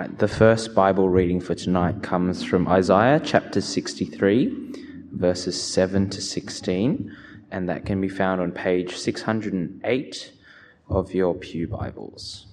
Right, the first Bible reading for tonight comes from Isaiah chapter 63, verses 7 to 16, and that can be found on page 608 of your Pew Bibles.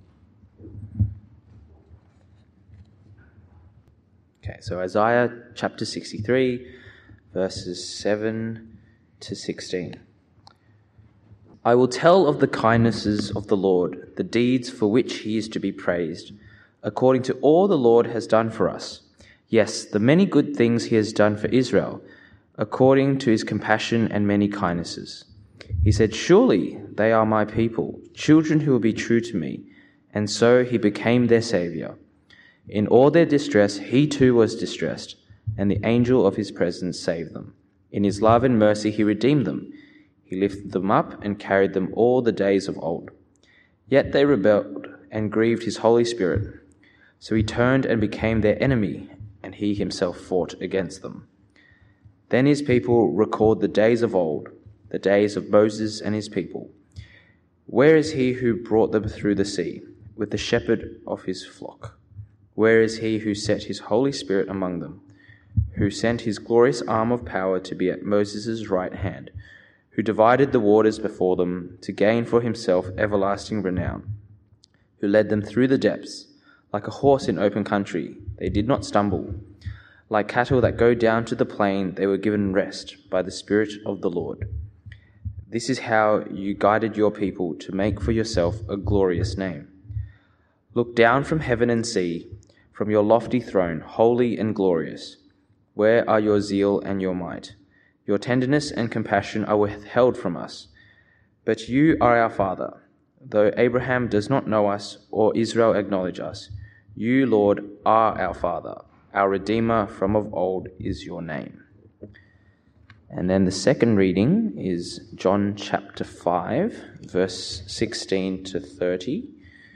Okay, so Isaiah chapter 63, verses 7 to 16. I will tell of the kindnesses of the Lord, the deeds for which he is to be praised, according to all the Lord has done for us. Yes, the many good things he has done for Israel, according to his compassion and many kindnesses. He said, surely they are my people, children who will be true to me. And so he became their Saviour. In all their distress, he too was distressed, and the angel of his presence saved them. In his love and mercy he redeemed them. He lifted them up and carried them all the days of old. Yet they rebelled and grieved his Holy Spirit. So he turned and became their enemy, and he himself fought against them. Then his people record the days of old, the days of Moses and his people. Where is he who brought them through the sea, with the shepherd of his flock? Where is he who set his Holy Spirit among them, who sent his glorious arm of power to be at Moses' right hand, who divided the waters before them to gain for himself everlasting renown, who led them through the depths? Like a horse in open country, they did not stumble. Like cattle that go down to the plain, they were given rest by the Spirit of the Lord. This is how you guided your people to make for yourself a glorious name. Look down from heaven and see, from your lofty throne, holy and glorious. Where are your zeal and your might? Your tenderness and compassion are withheld from us. But you are our Father. Though Abraham does not know us or Israel acknowledge us, you, Lord, are our Father. Our Redeemer from of old is your name. And then the second reading is John chapter 5, verse 16 to 30.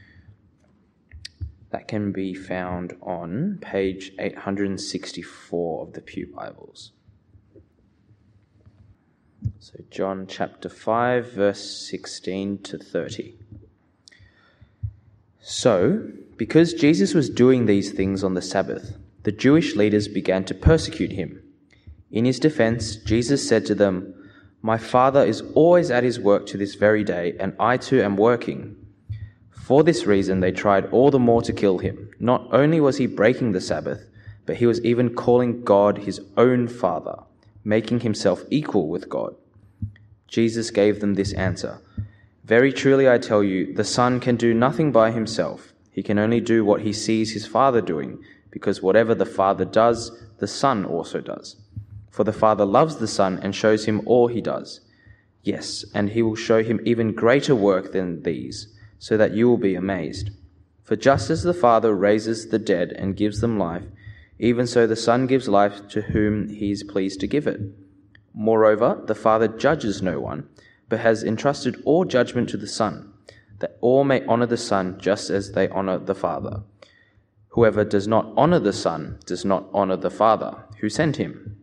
That can be found on page 864 of the Pew Bibles. So John chapter 5, verse 16 to 30. So, because Jesus was doing these things on the Sabbath, the Jewish leaders began to persecute him. In his defense, Jesus said to them, my Father is always at his work to this very day, and I too am working. For this reason, they tried all the more to kill him. Not only was he breaking the Sabbath, but he was even calling God his own Father, making himself equal with God. Jesus gave them this answer. Very truly I tell you, the Son can do nothing by himself. He can only do what he sees his Father doing, because whatever the Father does, the Son also does. For the Father loves the Son and shows him all he does. Yes, and he will show him even greater work than these, so that you will be amazed. For just as the Father raises the dead and gives them life, even so the Son gives life to whom he is pleased to give it. Moreover, the Father judges no one, but has entrusted all judgment to the Son, that all may honor the Son just as they honor the Father. Whoever does not honor the Son does not honor the Father, who sent him.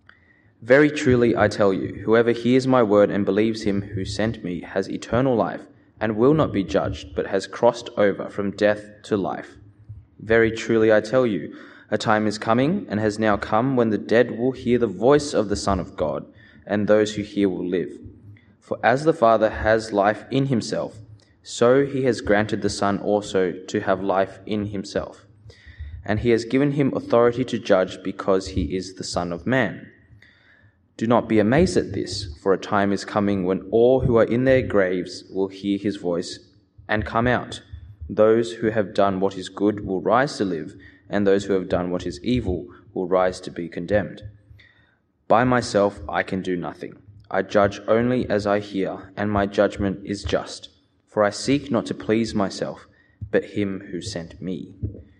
Very truly I tell you, whoever hears my word and believes him who sent me has eternal life, and will not be judged, but has crossed over from death to life. Very truly I tell you, a time is coming, and has now come, when the dead will hear the voice of the Son of God, and those who hear will live. For as the Father has life in himself, so he has granted the Son also to have life in himself. And he has given him authority to judge, because he is the Son of Man. Do not be amazed at this, for a time is coming when all who are in their graves will hear his voice and come out. Those who have done what is good will rise to live, and those who have done what is evil will rise to be condemned. By myself I can do nothing. I judge only as I hear, and my judgment is just. For I seek not to please myself, but him who sent me.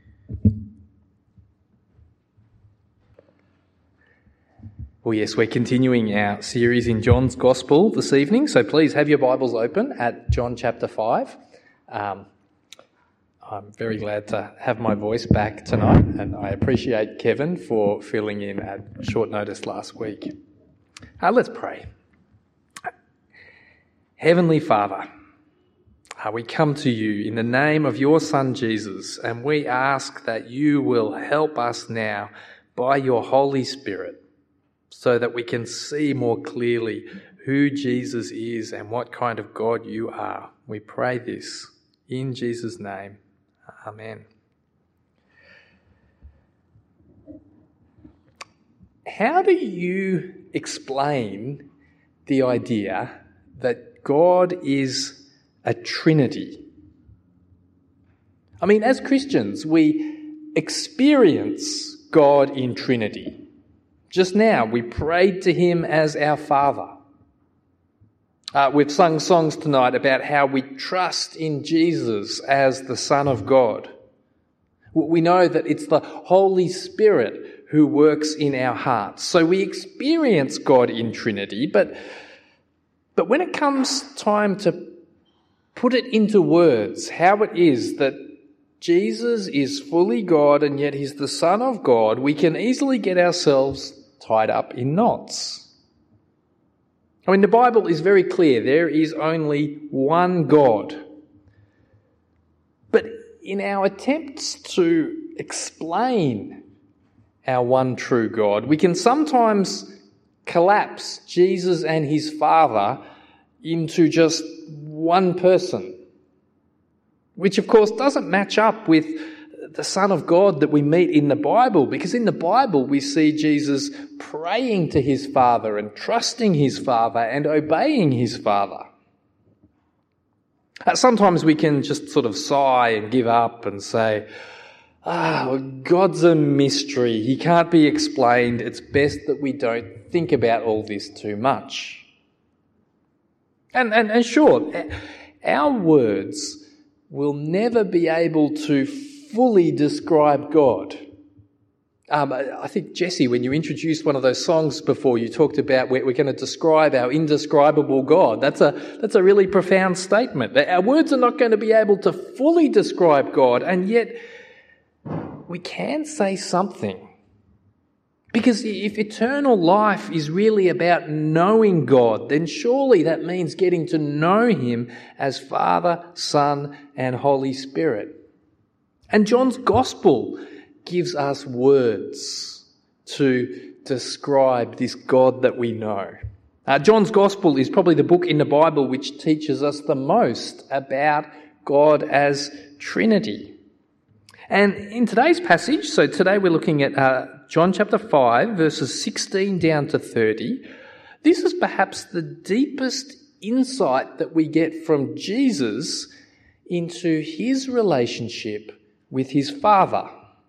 Well, yes, we're continuing our series in John's Gospel this evening, so please have your Bibles open at John chapter 5. I'm very glad to have my voice back tonight, and I appreciate Kevin for filling in at short notice last week. Let's pray. Heavenly Father, We come to you in the name of your Son Jesus, and we ask that you will help us now by your Holy Spirit so that we can see more clearly who Jesus is and what kind of God you are. We pray this in Jesus' name. Amen. How do you explain the idea that God is a Trinity? I mean, as Christians, we experience God in Trinity. Just now, we prayed to him as our Father. We've sung songs tonight about how we trust in Jesus as the Son of God. We know that it's the Holy Spirit who works in our hearts. So we experience God in Trinity, but when it comes time to put it into words, how it is that Jesus is fully God and yet he's the Son of God, we can easily get ourselves tied up in knots. I mean, the Bible is very clear. There is only one God. But in our attempts to explain our one true God, we can sometimes collapse Jesus and his Father into just one person, which of course doesn't match up with the Son of God that we meet in the Bible, because in the Bible we see Jesus praying to his Father and trusting his Father and obeying his Father. Sometimes we can just sort of sigh and give up and say, God's a mystery. He can't be explained. It's best that we don't think about all this too much. And sure, our words will never be able to fully describe God. I think, Jesse, when you introduced one of those songs before, you talked about we're going to describe our indescribable God. That's a really profound statement. Our words are not going to be able to fully describe God, and yet we can say something. Because if eternal life is really about knowing God, then surely that means getting to know him as Father, Son, and Holy Spirit. And John's Gospel gives us words to describe this God that we know. John's Gospel is probably the book in the Bible which teaches us the most about God as Trinity. And in today's passage, so today we're looking at John chapter 5, verses 16 down to 30. This is perhaps the deepest insight that we get from Jesus into his relationship with his Father.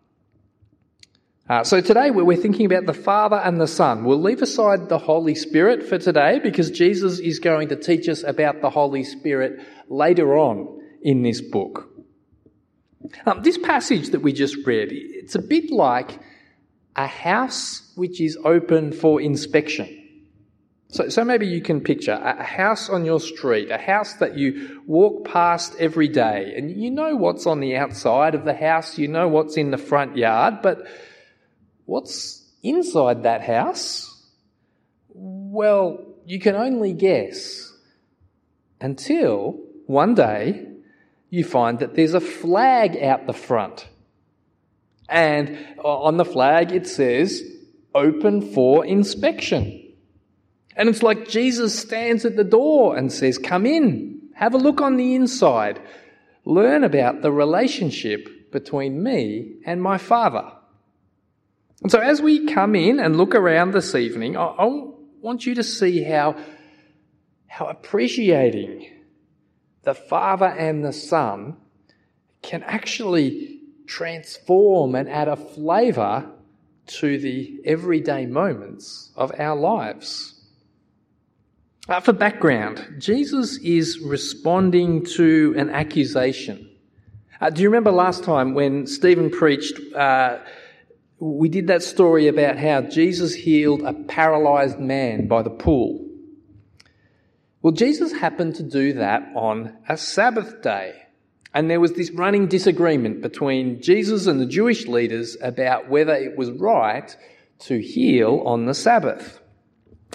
So today we're thinking about the Father and the Son. We'll leave aside the Holy Spirit for today because Jesus is going to teach us about the Holy Spirit later on in this book. This passage that we just read, it's a bit like a house which is open for inspection. So maybe you can picture a house on your street, a house that you walk past every day, and you know what's on the outside of the house, you know what's in the front yard, but what's inside that house? Well, you can only guess until one day you find that there's a flag out the front. And on the flag it says, "Open for inspection." And it's like Jesus stands at the door and says, "Come in, have a look on the inside, learn about the relationship between me and my Father." And so as we come in and look around this evening, I want you to see how appreciating the Father and the Son can actually transform and add a flavour to the everyday moments of our lives. For background, Jesus is responding to an accusation. Do you remember last time when Stephen preached, we did that story about how Jesus healed a paralysed man by the pool? Well, Jesus happened to do that on a Sabbath day. And there was this running disagreement between Jesus and the Jewish leaders about whether it was right to heal on the Sabbath.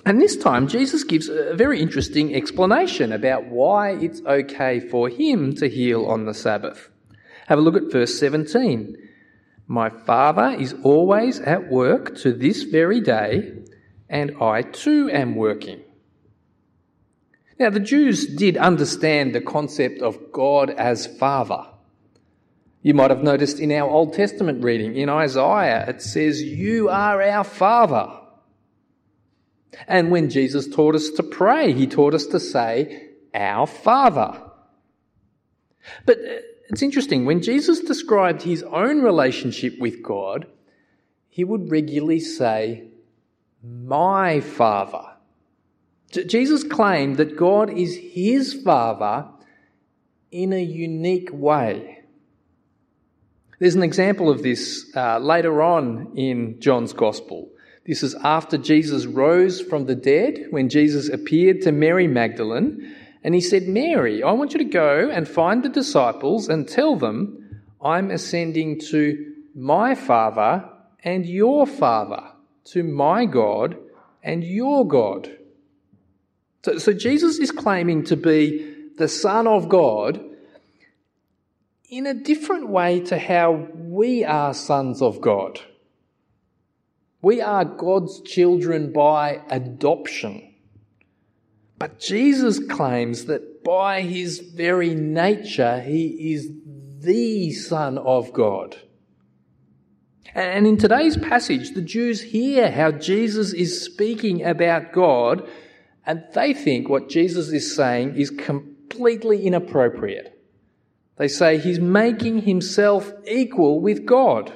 And this time, Jesus gives a very interesting explanation about why it's okay for him to heal on the Sabbath. Have a look at verse 17. My Father is always at work to this very day, and I too am working. Now, the Jews did understand the concept of God as Father. You might have noticed in our Old Testament reading, in Isaiah, it says, "You are our Father." And when Jesus taught us to pray, he taught us to say, "Our Father." But it's interesting, when Jesus described his own relationship with God, he would regularly say, "My Father." Jesus claimed that God is his Father in a unique way. There's an example of this later on in John's Gospel. This is after Jesus rose from the dead, when Jesus appeared to Mary Magdalene, and he said, "Mary, I want you to go and find the disciples and tell them, I'm ascending to my Father and your Father, to my God and your God." So Jesus is claiming to be the Son of God in a different way to how we are sons of God. We are God's children by adoption. But Jesus claims that by his very nature, he is the Son of God. And in today's passage, the Jews hear how Jesus is speaking about God, and they think what Jesus is saying is completely inappropriate. They say he's making himself equal with God.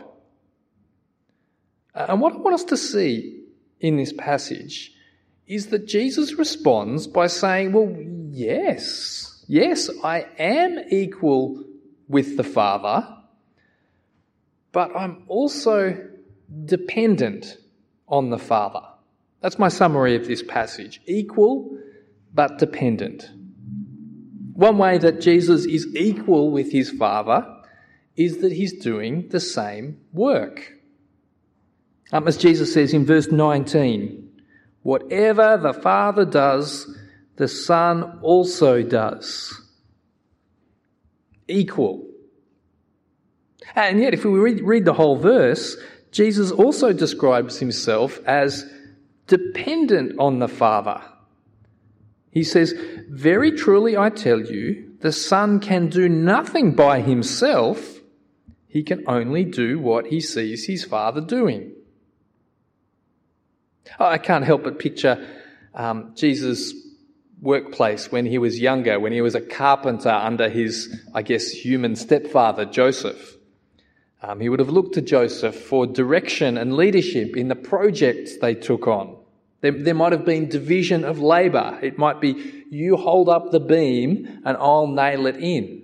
And what I want us to see in this passage is that Jesus responds by saying, well, yes, I am equal with the Father, but I'm also dependent on the Father. That's my summary of this passage. Equal, but dependent. One way that Jesus is equal with his Father is that he's doing the same work. As Jesus says in verse 19, whatever the Father does, the Son also does. Equal. And yet, if we read the whole verse, Jesus also describes himself as dependent on the Father. He says, "Very truly I tell you, the Son can do nothing by himself. He can only do what he sees his Father doing." I can't help but picture Jesus' workplace when he was younger, when he was a carpenter under his, human stepfather, Joseph. He would have looked to Joseph for direction and leadership in the projects they took on. There might have been division of labour. It might be, you hold up the beam and I'll nail it in.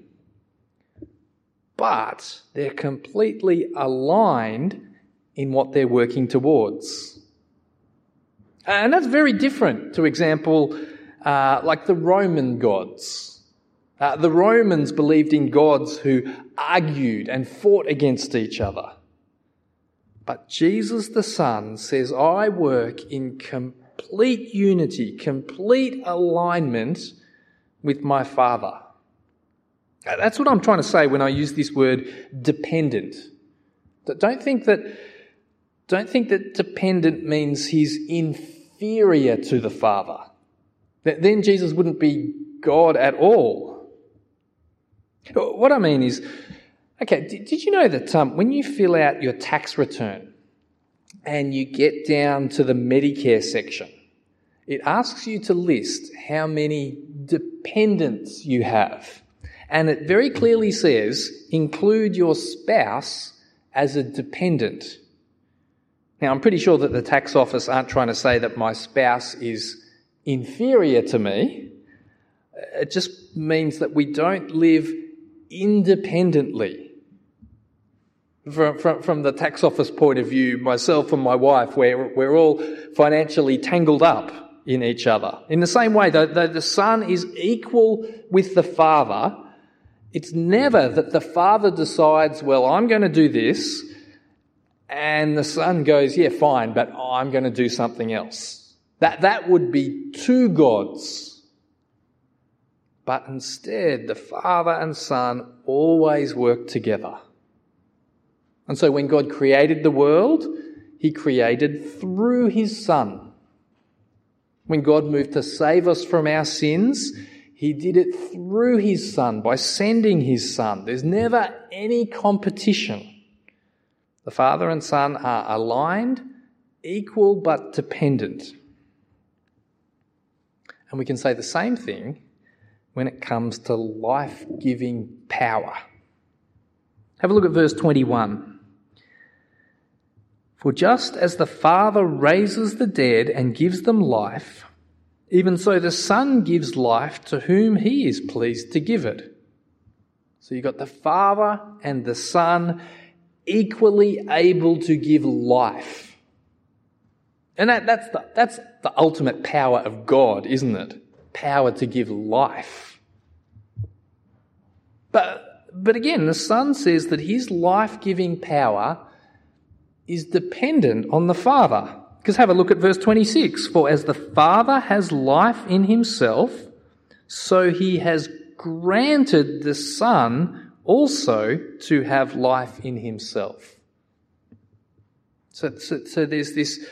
But they're completely aligned in what they're working towards. And that's very different to example like the Roman gods. The Romans believed in gods who argued and fought against each other. But Jesus the Son says, I work in complete unity, complete alignment with my Father. That's what I'm trying to say when I use this word dependent. Don't think that dependent means he's inferior to the Father. Then Jesus wouldn't be God at all. What I mean is, did you know that when you fill out your tax return and you get down to the Medicare section, it asks you to list how many dependents you have. And it very clearly says, include your spouse as a dependent. Now, I'm pretty sure that the tax office aren't trying to say that my spouse is inferior to me. It just means that we don't live independently. From the tax office point of view, myself and my wife, we're all financially tangled up in each other. In the same way, though the Son is equal with the Father, it's never that the Father decides, well, I'm going to do this, and the Son goes, yeah, fine, but I'm going to do something else. That would be two gods. But instead, the Father and Son always work together. And so when God created the world, He created through His Son. When God moved to save us from our sins, He did it through His Son, by sending His Son. There's never any competition. The Father and Son are aligned, equal but dependent. And we can say the same thing when it comes to life-giving power. Have a look at verse 21. For just as the Father raises the dead and gives them life, even so the Son gives life to whom He is pleased to give it. So you've got the Father and the Son equally able to give life. And that's the ultimate power of God, isn't it? Power to give life. But again, the Son says that His life-giving power is dependent on the Father. Because have a look at verse 26. For as the Father has life in Himself, so He has granted the Son also to have life in Himself. So there's this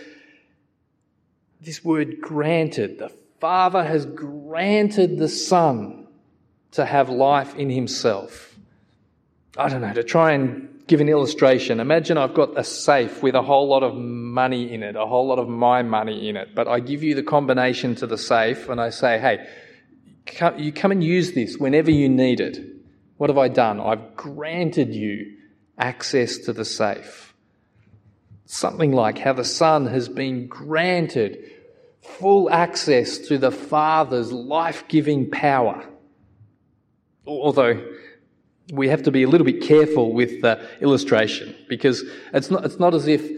word granted. The Father has granted the Son to have life in Himself. I don't know, to try and give an illustration. Imagine I've got a safe with a whole lot of money in it, a whole lot of my money in it, but I give you the combination to the safe and I say, hey, you come and use this whenever you need it. What have I done? I've granted you access to the safe. Something like how the Son has been granted full access to the Father's life-giving power. Although we have to be a little bit careful with the illustration, because it's not as if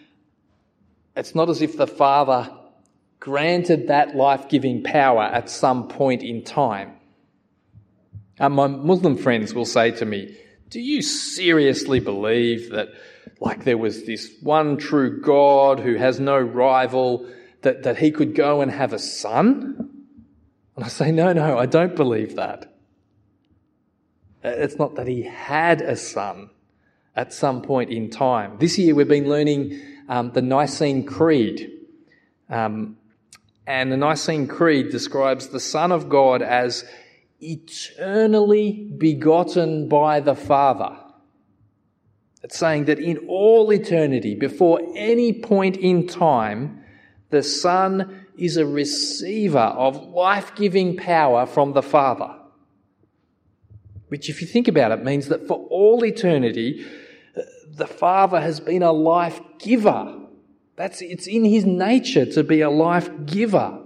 the Father granted that life-giving power at some point in time. My Muslim friends will say to me, do you seriously believe that there was this one true God who has no rival, that He could go and have a son? And I say, no, I don't believe that. It's not that He had a son at some point in time. This year we've been learning the Nicene Creed. And the Nicene Creed describes the Son of God as eternally begotten by the Father. It's saying that in all eternity, before any point in time, the Son is a receiver of life-giving power from the Father. Which, if you think about it, means that for all eternity, the Father has been a life giver. It's in His nature to be a life giver.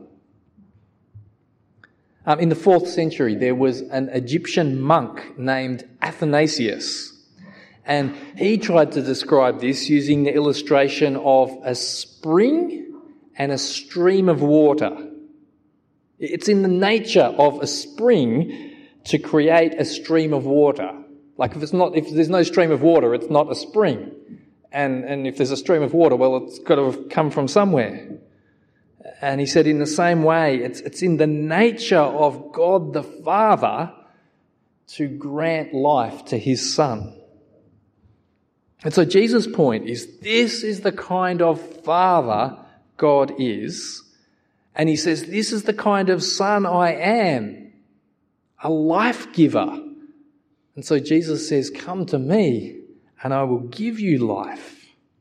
In the 4th century, there was an Egyptian monk named Athanasius. And he tried to describe this using the illustration of a spring and a stream of water. It's in the nature of a spring to create a stream of water. Like if there's no stream of water, it's not a spring. And if there's a stream of water, well, it's got to have come from somewhere. And he said in the same way, it's in the nature of God the Father to grant life to His Son. And so Jesus' point is, this is the kind of Father God is. And He says, this is the kind of Son I am, a life giver. And so Jesus says, come to me and I will give you life.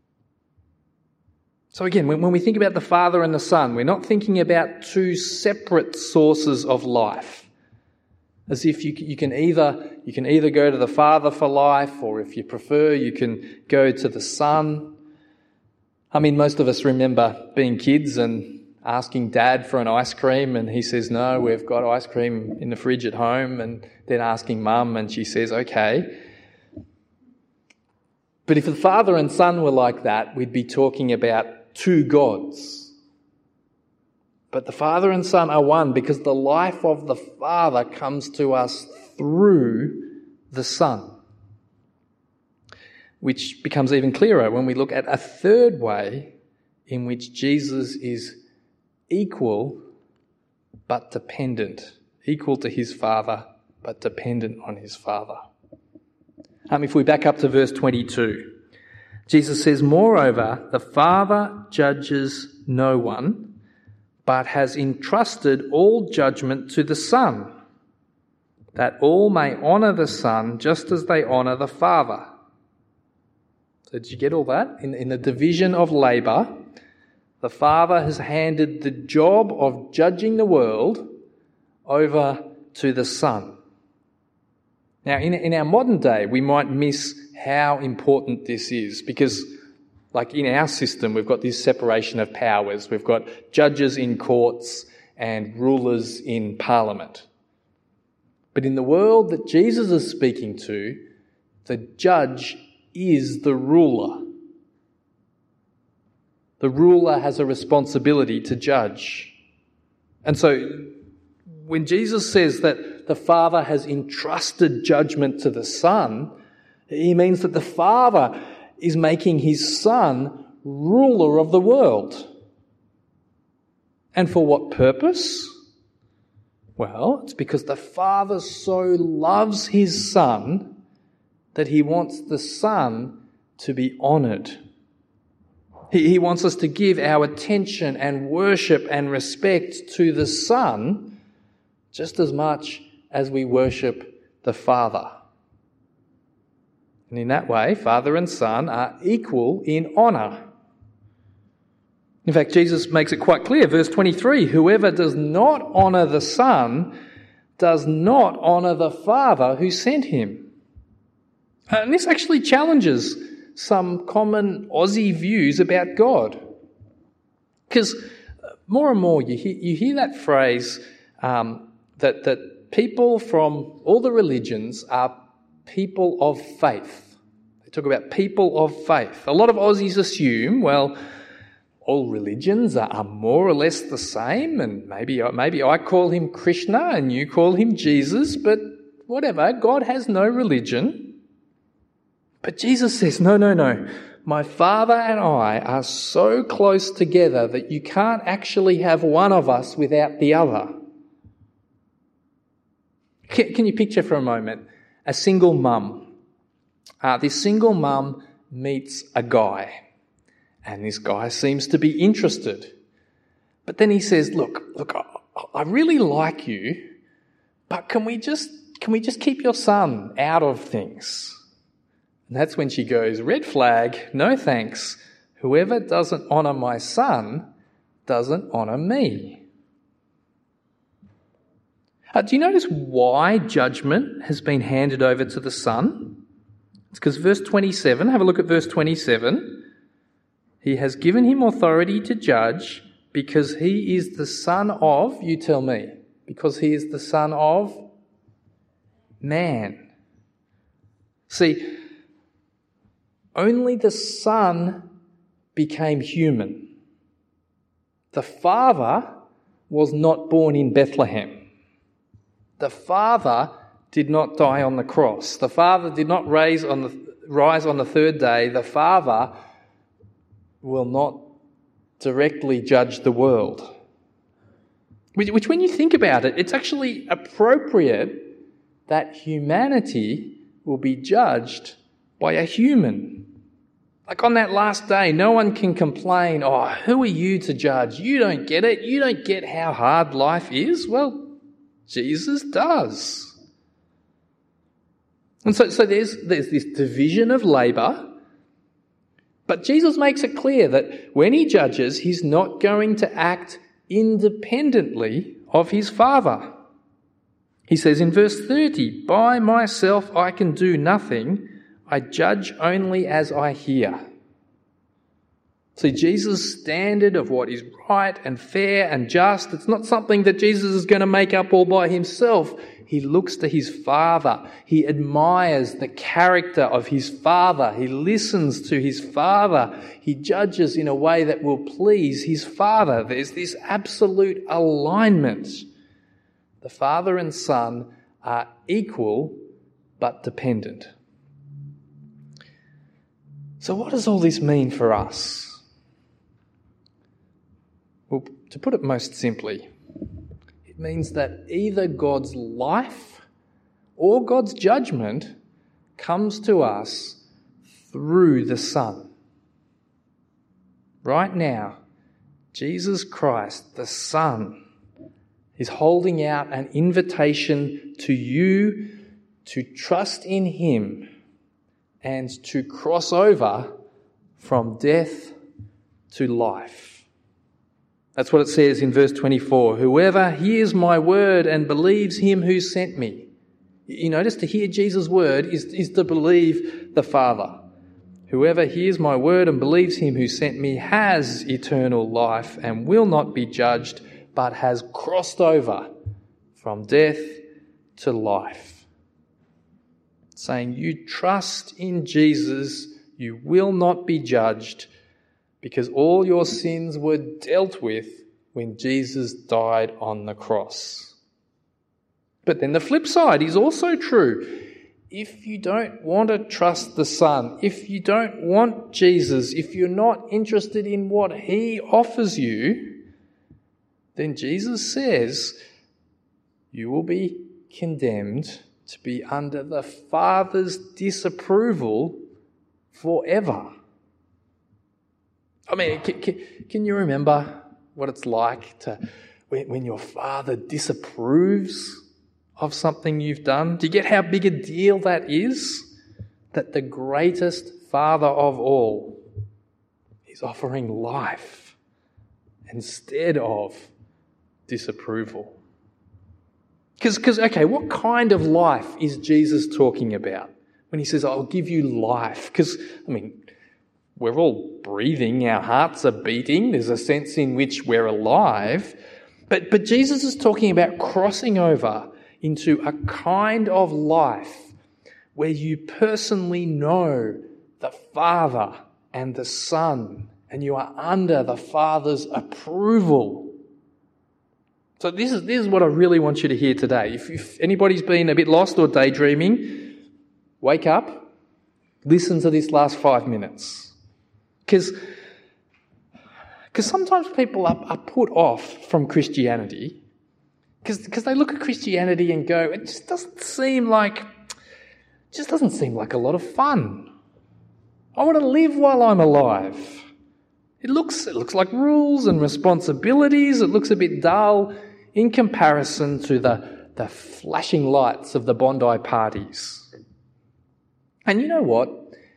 So again, when we think about the Father and the Son, we're not thinking about two separate sources of life. As if you can either go to the Father for life, or if you prefer, you can go to the Son. I mean, most of us remember being kids and asking Dad for an ice cream, and he says, no, we've got ice cream in the fridge at home, and then asking Mum, and she says, okay. But if the Father and Son were like that, we'd be talking about two gods. But the Father and Son are one because the life of the Father comes to us through the Son. Which becomes even clearer when we look at a third way in which Jesus is equal but dependent. Equal to his Father, but dependent on his Father. If we back up to verse 22, Jesus says, "Moreover, the Father judges no one, but has entrusted all judgment to the Son, that all may honour the Son just as they honour the Father." So did you get all that? In the division of labour, the Father has handed the job of judging the world over to the Son. Now, in our modern day, we might miss how important this is because, like in our system, we've got this separation of powers. We've got judges in courts and rulers in parliament. But in the world that Jesus is speaking to, the judge is the ruler. The ruler has a responsibility to judge. And so when Jesus says that the Father has entrusted judgment to the Son, he means that the Father is making his Son ruler of the world. And for what purpose? Well, it's because the Father so loves his Son that he wants the Son to be honoured. He wants us to give our attention and worship and respect to the Son just as much as we worship the Father. And in that way, Father and Son are equal in honour. In fact, Jesus makes it quite clear, verse 23, "Whoever does not honour the Son does not honour the Father who sent him." And this actually challenges some common Aussie views about God. Because more and more you hear that phrase that people from all the religions are people of faith. They talk about people of faith. A lot of Aussies assume, well, all religions are more or less the same, and maybe I call him Krishna and you call him Jesus, but whatever, God has no religion. But Jesus says, no. My Father and I are so close together that you can't actually have one of us without the other. Can you picture for a moment a single mum? This single mum meets a guy, and this guy seems to be interested. But then he says, look, I really like you, but can we just keep your son out of things? And that's when she goes, red flag, no thanks. Whoever doesn't honour my son doesn't honour me. Do you notice why judgment has been handed over to the Son? It's because verse 27, have a look at verse 27. He has given him authority to judge because he is the son of, you tell me, because he is the son of man. See, only the Son became human. The Father was not born in Bethlehem. The Father did not die on the cross. The Father did not rise on the third day. The Father will not directly judge the world. Which when you think about it, it's actually appropriate that humanity will be judged by a human. Like on that last day, no one can complain, oh, who are you to judge? You don't get it. You don't get how hard life is. Well, Jesus does. And so there's this division of labour, but Jesus makes it clear that when he judges, he's not going to act independently of his Father. He says in verse 30, "By myself I can do nothing. I judge only as I hear." See, Jesus' standard of what is right and fair and just, it's not something that Jesus is going to make up all by himself. He looks to his Father. He admires the character of his Father. He listens to his Father. He judges in a way that will please his Father. There's this absolute alignment. The Father and Son are equal but dependent. So what does all this mean for us? Well, To put it most simply, it means that either God's life or God's judgment comes to us through the Son. Right now, Jesus Christ, the Son, is holding out an invitation to you to trust in Him and to cross over from death to life. That's what it says in verse 24. Whoever hears my word and believes Him who sent me. You notice to hear Jesus' word is to believe the Father. Whoever hears my word and believes Him who sent me has eternal life and will not be judged, but has crossed over from death to life. Saying you trust in Jesus, you will not be judged, because all your sins were dealt with when Jesus died on the cross. But then the flip side is also true. If you don't want to trust the Son, if you don't want Jesus, if you're not interested in what He offers you, then Jesus says you will be condemned to be under the Father's disapproval forever. I mean, can you remember what it's like to when your Father disapproves of something you've done? Do you get how big a deal that is? That the greatest Father of all is offering life instead of disapproval. Because, okay, what kind of life is Jesus talking about when He says, I'll give you life? Because, I mean, we're all breathing, our hearts are beating, there's a sense in which we're alive. But Jesus is talking about crossing over into a kind of life where you personally know the Father and the Son, and you are under the Father's approval. So this is what I really want you to hear today. If anybody's been a bit lost or daydreaming, wake up, listen to this last 5 minutes. Because sometimes people are put off from Christianity because they look at Christianity and go, it just doesn't seem like a lot of fun. I want to live while I'm alive. It looks like rules and responsibilities. It looks a bit dull in comparison to the flashing lights of the Bondi parties. And you know what?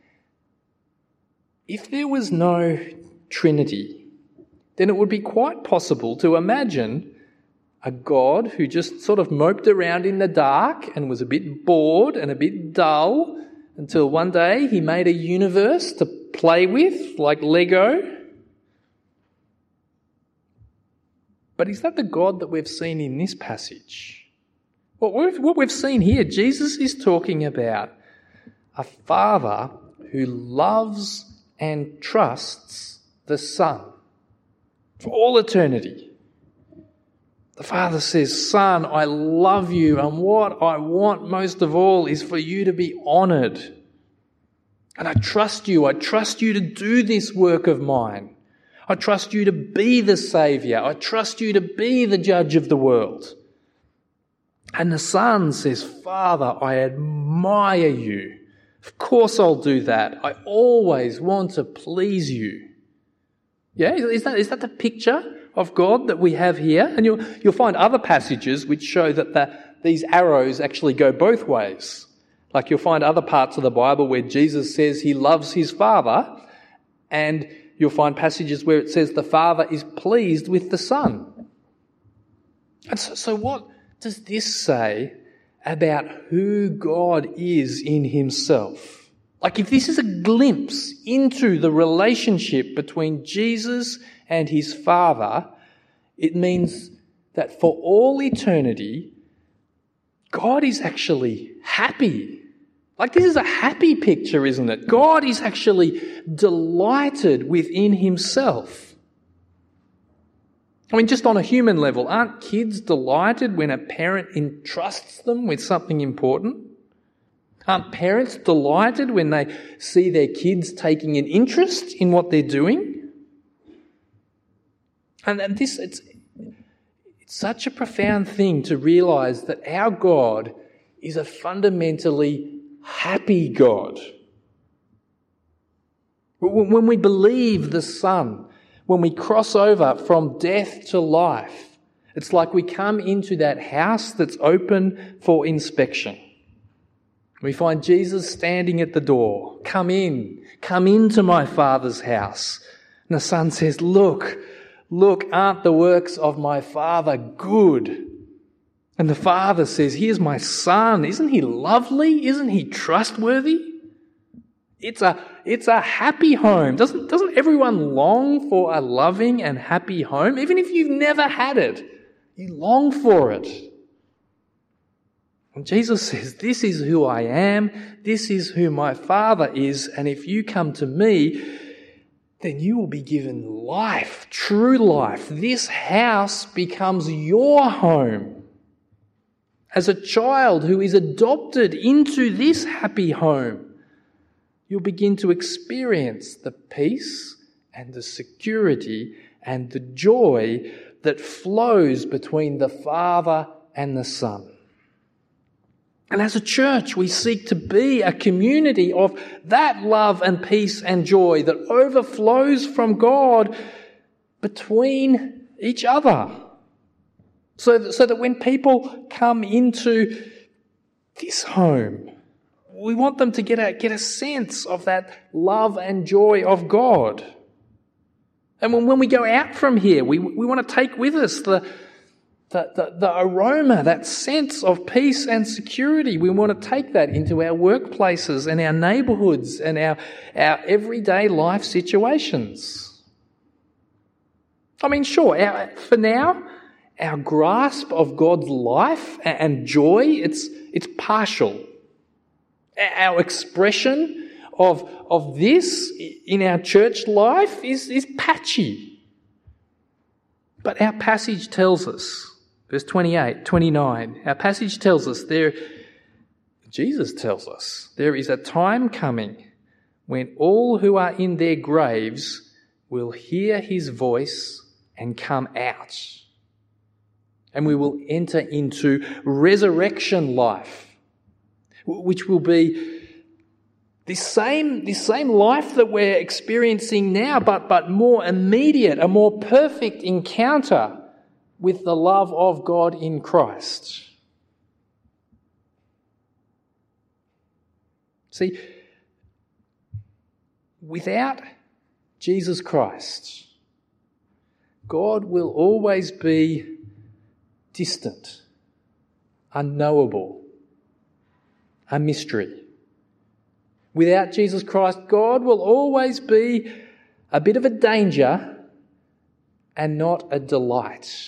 If there was no Trinity, then it would be quite possible to imagine a God who just sort of moped around in the dark and was a bit bored and a bit dull until one day He made a universe to play with, like Lego. But is that the God that we've seen in this passage? What we've seen here, Jesus is talking about a Father who loves and trusts the Son for all eternity. The Father says, Son, I love you, and what I want most of all is for you to be honoured. And I trust you. I trust you to do this work of mine. I trust you to be the Saviour. I trust you to be the judge of the world. And the Son says, Father, I admire you. Of course I'll do that. I always want to please you. Yeah, is that the picture of God that we have here? And you'll find other passages which show that these arrows actually go both ways. Like you'll find other parts of the Bible where Jesus says He loves His Father, and you'll find passages where it says the Father is pleased with the Son. And so what does this say about who God is in Himself? Like if this is a glimpse into the relationship between Jesus and His Father, it means that for all eternity, God is actually happy. Like this is a happy picture, isn't it? God is actually delighted within Himself. I mean, just on a human level, aren't kids delighted when a parent entrusts them with something important? Aren't parents delighted when they see their kids taking an interest in what they're doing? And this, it's such a profound thing to realise that our God is a fundamentally happy God. When we believe the Son, when we cross over from death to life, it's like we come into that house that's open for inspection. We find Jesus standing at the door. Come into my Father's house. And the Son says, look, aren't the works of my Father good? And the Father says, here's my Son. Isn't he lovely? Isn't he trustworthy? It's a happy home. Doesn't everyone long for a loving and happy home? Even if you've never had it, you long for it. And Jesus says, this is who I am. This is who my Father is. And if you come to me, then you will be given life, true life. This house becomes your home. As a child who is adopted into this happy home, you'll begin to experience the peace and the security and the joy that flows between the Father and the Son. And as a church, we seek to be a community of that love and peace and joy that overflows from God between each other. So that when people come into this home, we want them to get a sense of that love and joy of God. And when we go out from here, we want to take with us the aroma, that sense of peace and security. We want to take that into our workplaces and our neighbourhoods and our everyday life situations. I mean, sure, for now, our grasp of God's life and joy, it's partial. Our expression of this in our church life is patchy. But our passage tells us, verse 28, 29, our passage tells us Jesus tells us, there is a time coming when all who are in their graves will hear his voice and come out. And we will enter into resurrection life, which will be this same life that we're experiencing now, but more immediate, a more perfect encounter with the love of God in Christ. See, without Jesus Christ, God will always be distant, unknowable, a mystery. Without Jesus Christ, God will always be a bit of a danger and not a delight.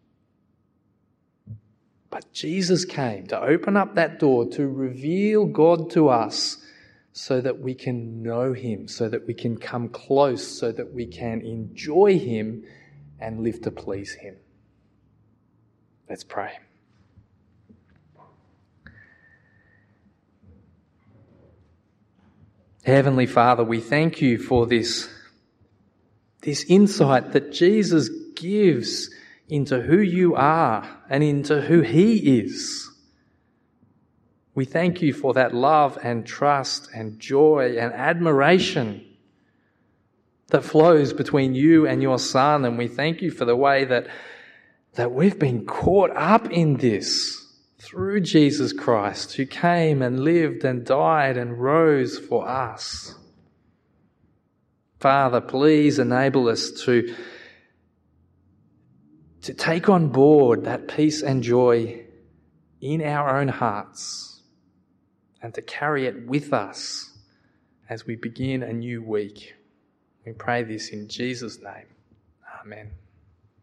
But Jesus came to open up that door, to reveal God to us so that we can know him, so that we can come close, so that we can enjoy him and live to please him. Let's pray. Heavenly Father, we thank you for this insight that Jesus gives into who you are and into who he is. We thank you for that love and trust and joy and admiration that flows between you and your Son, and we thank you for the way that we've been caught up in this through Jesus Christ, who came and lived and died and rose for us. Father, please enable us to take on board that peace and joy in our own hearts and to carry it with us as we begin a new week. We pray this in Jesus' name. Amen.